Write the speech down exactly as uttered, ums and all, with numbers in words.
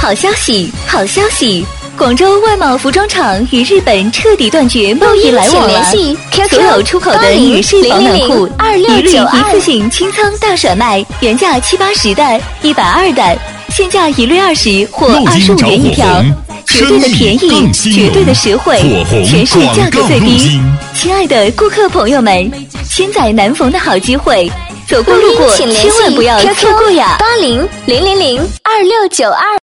好消息，好消息！广州外贸服装厂与日本彻底断绝贸易来往了。所有出口的女士保暖裤，一律一次性清仓大甩卖，原价七八十的、一百二的，现价一律二十或二十五元一条，绝对的便宜，绝对的实惠，全是价格最低。亲爱的顾客朋友们，千载难逢的好机会，走过路过千万不要错过呀！ 八零零零零二六九二。